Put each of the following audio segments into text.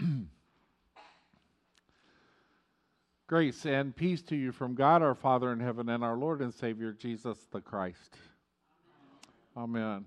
Grace and peace to you from God our Father in heaven and our Lord and Savior Jesus the Christ. Amen.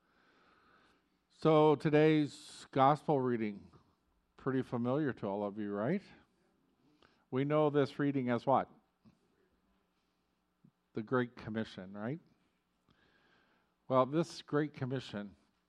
So today's gospel reading, pretty familiar to all of you, right? We know this reading as what? The Great Commission, right? Well, this Great Commission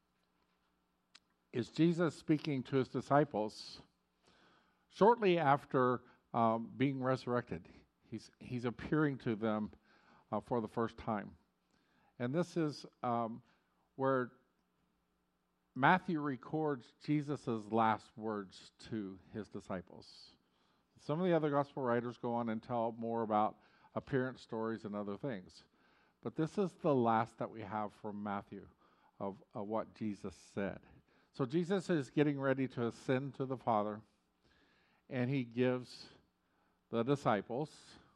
is Jesus speaking to his disciples shortly after being resurrected. He's appearing to them for the first time. And this is where Matthew records Jesus' last words to his disciples. Some of the other gospel writers go on and tell more about appearance stories and other things. But this is the last that we have from Matthew of what Jesus said. So Jesus is getting ready to ascend to the Father, and he gives the disciples,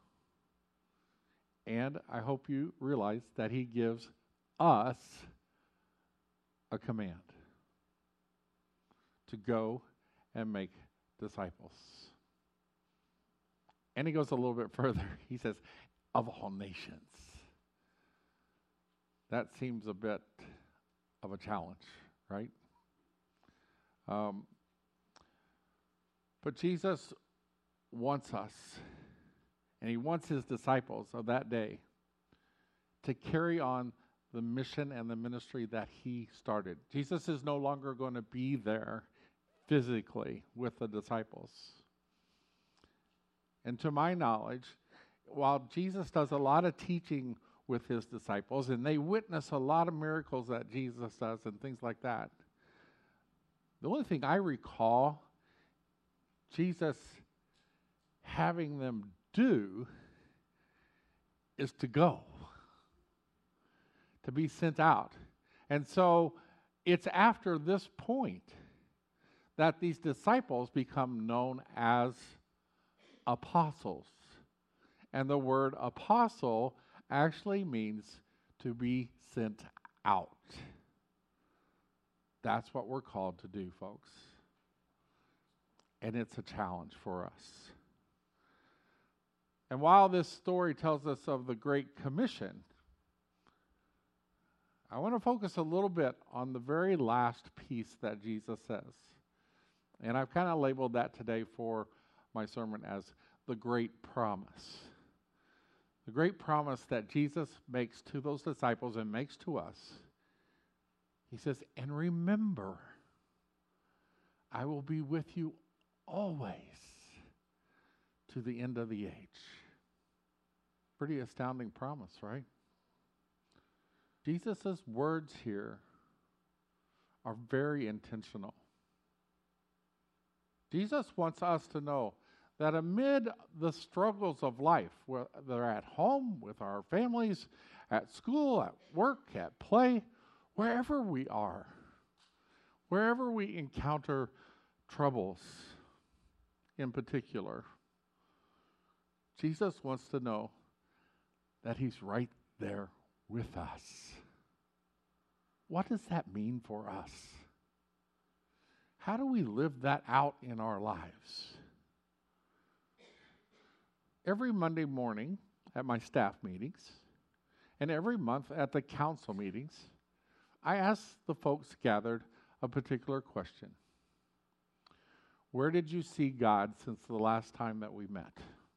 and I hope you realize that he gives us a command to go and make disciples. And he goes a little bit further. He says, of all nations. That seems a bit of a challenge, right? But Jesus wants us, and he wants his disciples of that day to carry on the mission and the ministry that he started. Jesus is no longer going to be there physically with the disciples. And to my knowledge, while Jesus does a lot of teaching with his disciples, and they witness a lot of miracles that Jesus does and things like that, the only thing I recall Jesus having them do is to go, to be sent out. And so it's after this point that these disciples become known as apostles. And the word apostle actually means to be sent out. That's what we're called to do, folks. And it's a challenge for us. And while this story tells us of the Great Commission, I want to focus a little bit on the very last piece that Jesus says. And I've kind of labeled that today for my sermon as the Great Promise. The great promise that Jesus makes to those disciples and makes to us. He says, and remember, I will be with you always to the end of the age. Pretty astounding promise, right? Jesus' words here are very intentional. Jesus wants us to know that amid the struggles of life, whether at home, with our families, at school, at work, at play, wherever we are, wherever we encounter troubles in particular, Jesus wants to know that he's right there with us. What does that mean for us? How do we live that out in our lives? Every Monday morning at my staff meetings, and every month at the council meetings, I ask the folks gathered a particular question. Where did you see God since the last time that we met?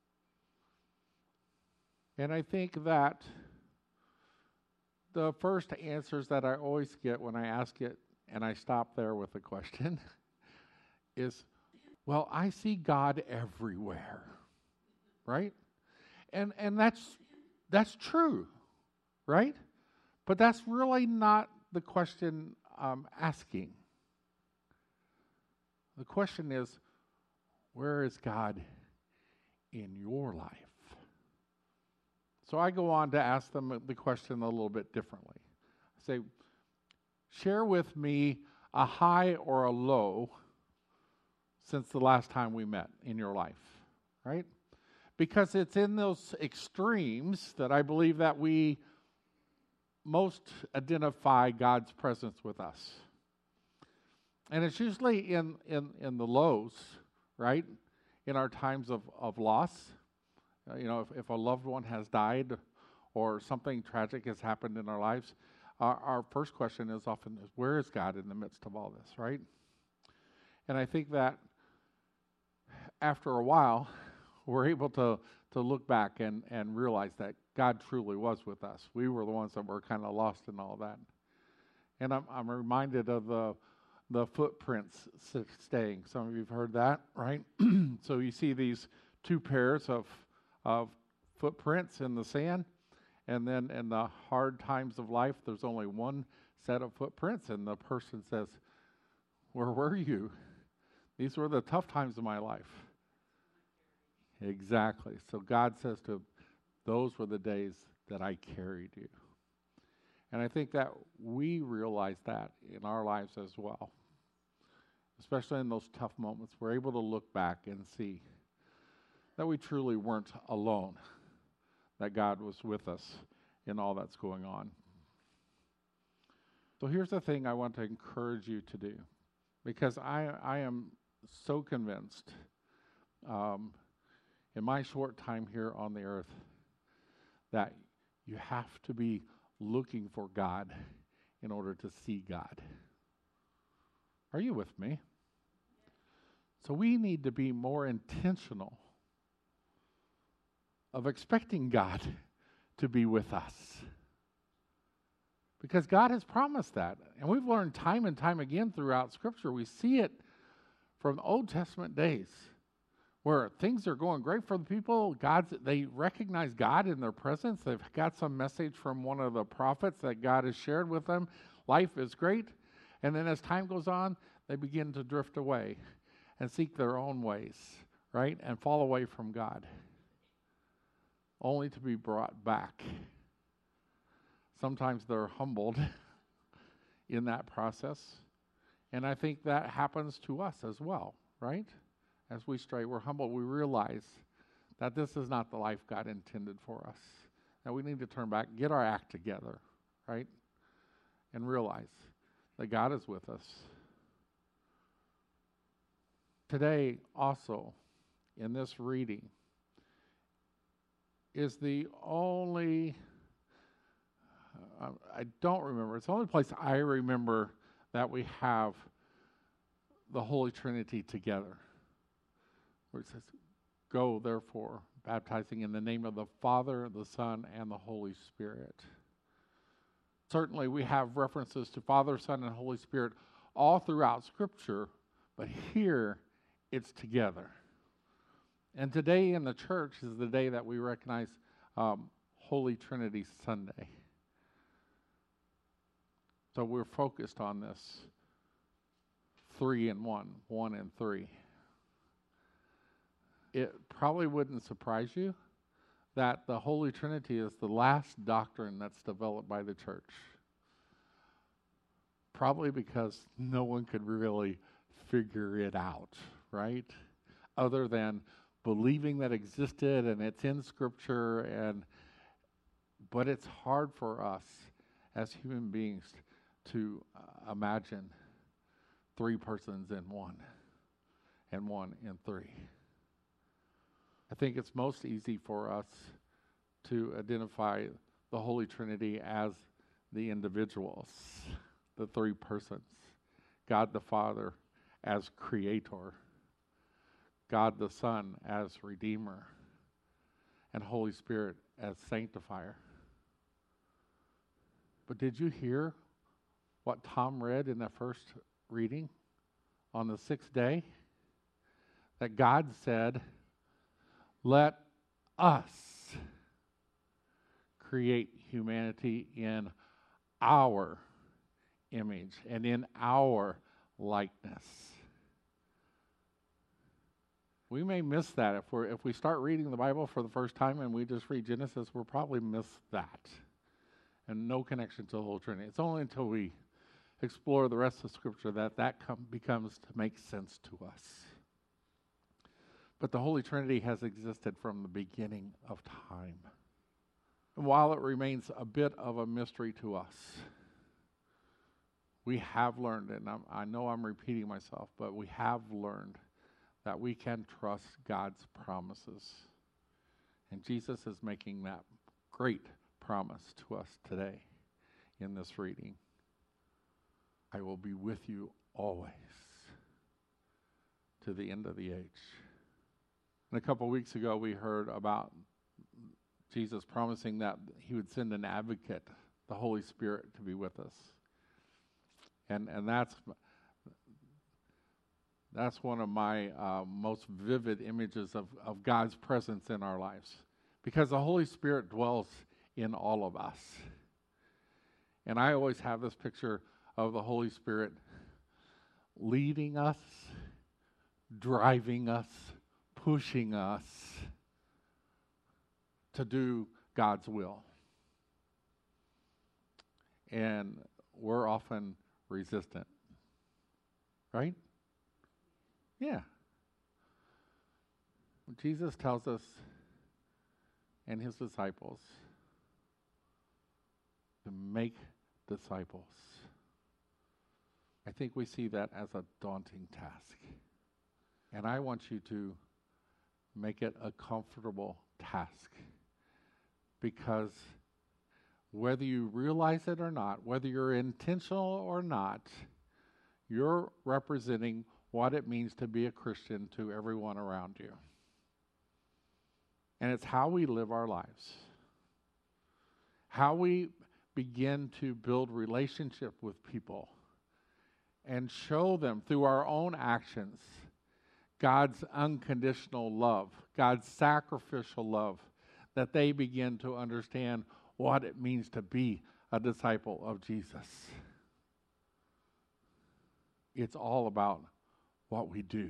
And I think that the first answers that I always get when I ask it, and I stop there with the question, is, well, I see God everywhere, right? And that's true, right? But that's really not the question I'm asking. The question is, where is God in your life? So I go on to ask them the question a little bit differently. I say, share with me a high or a low since the last time we met in your life, right? Because it's in those extremes that I believe that we most identify God's presence with us. And it's usually in the lows, right? In our times of loss. If a loved one has died or something tragic has happened in our lives, our first question is often, where is God in the midst of all this, right? And I think that after a while, we're able to look back and realize that God truly was with us. We were the ones that were kind of lost in all that. And I'm reminded of the footprints staying. Some of you have heard that, right? So you see these two pairs of footprints in the sand, and then in the hard times of life, there's only one set of footprints, and the person says, where were you? These were the tough times of my life. Exactly. So God says to him, those were the days that I carried you. And I think that we realize that in our lives as well. Especially in those tough moments, we're able to look back and see that we truly weren't alone, that God was with us in all that's going on. So here's the thing I want to encourage you to do, because I am so convinced in my short time here on the earth that you have to be looking for God in order to see God. Are you with me? So we need to be more intentional of expecting God to be with us. Because God has promised that. And we've learned time and time again throughout Scripture. We see it from Old Testament days where things are going great for the people. They recognize God in their presence. They've got some message from one of the prophets that God has shared with them. Life is great. And then as time goes on, they begin to drift away and seek their own ways, right? And fall away from God, only to be brought back. Sometimes they're humbled in that process. And I think that happens to us as well, right? As we stray, we're humbled. We realize that this is not the life God intended for us. That we need to turn back, get our act together, right? And realize that God is with us. Today, also, in this reading, is the only, I don't remember, it's the only place I remember that we have the Holy Trinity together. Where it says, go therefore, baptizing in the name of the Father, the Son, and the Holy Spirit. Certainly we have references to Father, Son, and Holy Spirit all throughout Scripture, but here it's together. And today in the church is the day that we recognize Holy Trinity Sunday. So we're focused on this 3 in 1, 1 and 3. It probably wouldn't surprise you that the Holy Trinity is the last doctrine that's developed by the church. Probably because no one could really figure it out, right? Other than believing that existed and it's in Scripture, but it's hard for us as human beings to imagine 3 persons in one and 1 in 3. I think it's most easy for us to identify the Holy Trinity as the individuals, the 3 persons. God the Father as Creator, God the Son as Redeemer, and Holy Spirit as Sanctifier. But did you hear what Tom read in that first reading on the 6th day? That God said, let us create humanity in our image and in our likeness. We may miss that if we start reading the Bible for the first time and we just read Genesis, we'll probably miss that and no connection to the Holy Trinity. It's only until we explore the rest of Scripture that becomes to make sense to us. But the Holy Trinity has existed from the beginning of time. And while it remains a bit of a mystery to us, we have learned, and I know I'm repeating myself, but we have learned that we can trust God's promises. And Jesus is making that great promise to us today in this reading. I will be with you always to the end of the age. And a couple weeks ago, we heard about Jesus promising that he would send an advocate, the Holy Spirit, to be with us. And that's one of my most vivid images of God's presence in our lives, because the Holy Spirit dwells in all of us. And I always have this picture of the Holy Spirit leading us, driving us, pushing us to do God's will. And we're often resistant, right? Yeah. Jesus tells us and his disciples to make disciples. I think we see that as a daunting task. And I want you to make it a comfortable task, because whether you realize it or not, whether you're intentional or not, you're representing what it means to be a Christian to everyone around you. And it's how we live our lives, how we begin to build relationship with people and show them through our own actions God's unconditional love, God's sacrificial love, that they begin to understand what it means to be a disciple of Jesus. It's all about what we do.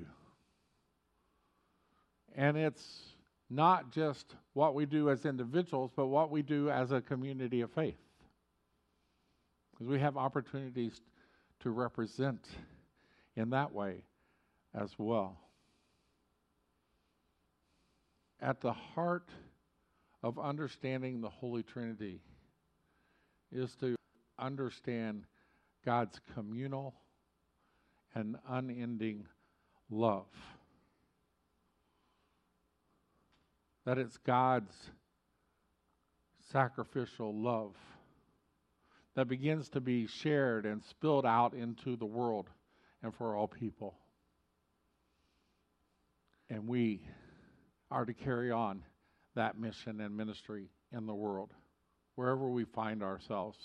And it's not just what we do as individuals, but what we do as a community of faith. Because we have opportunities to represent in that way as well. At the heart of understanding the Holy Trinity is to understand God's communal and unending love. That it's God's sacrificial love that begins to be shared and spilled out into the world and for all people. And we are to carry on that mission and ministry in the world, wherever we find ourselves.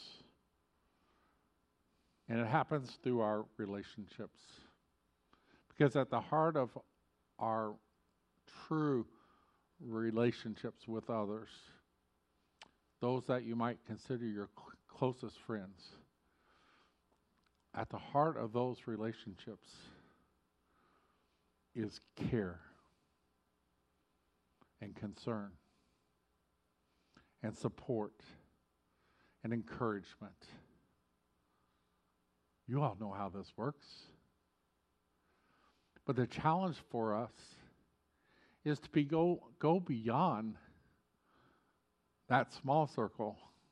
And it happens through our relationships. Because at the heart of our true relationships with others, those that you might consider your closest friends, at the heart of those relationships is care and concern and support and encouragement. You all know how this works. But the challenge for us is to go beyond that small circle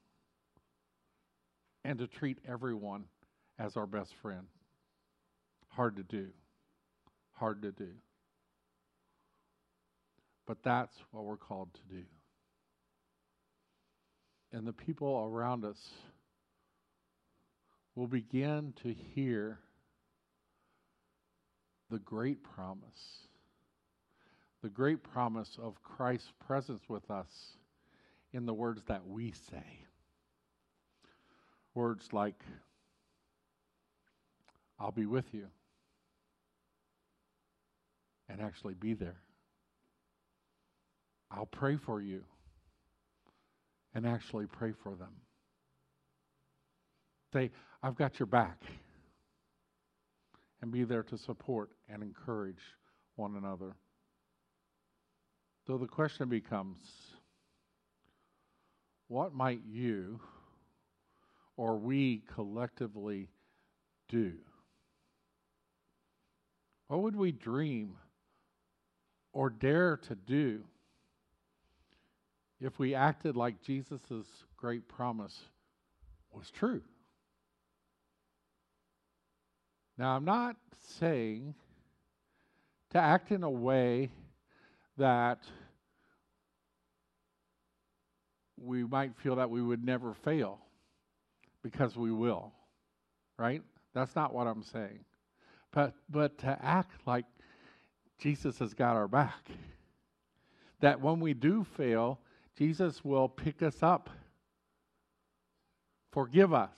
and to treat everyone as our best friend. Hard to do. Hard to do. But that's what we're called to do. And the people around us will begin to hear the great promise of Christ's presence with us in the words that we say. Words like, I'll be with you, and actually be there. I'll pray for you, and actually pray for them. Say, I've got your back, and be there to support and encourage one another. So the question becomes, what might you or we collectively do? What would we dream or dare to do if we acted like Jesus' great promise was true? Now, I'm not saying to act in a way that we might feel that we would never fail, because we will, right? That's not what I'm saying. But to act like Jesus has got our back. That when we do fail, Jesus will pick us up, forgive us,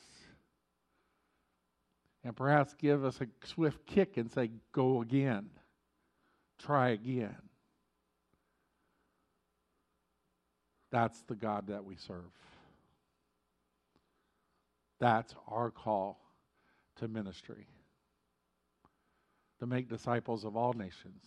and perhaps give us a swift kick and say, go again, try again. That's the God that we serve. That's our call to ministry, to make disciples of all nations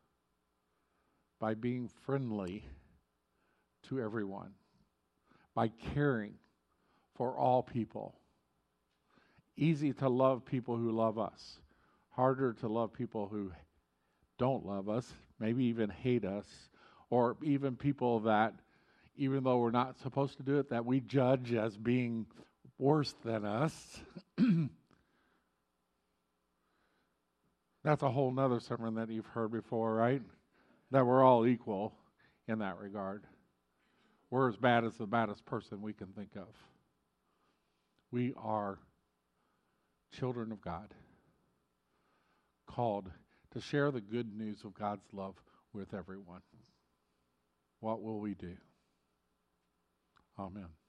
by being friendly to everyone, by caring for all people. Easy to love people who love us, harder to love people who don't love us, maybe even hate us, or even people that, even though we're not supposed to do it, that we judge as being worse than us. That's a whole nother sermon that you've heard before, right? That we're all equal in that regard. We're as bad as the baddest person we can think of. We are children of God, called to share the good news of God's love with everyone. What will we do? Amen.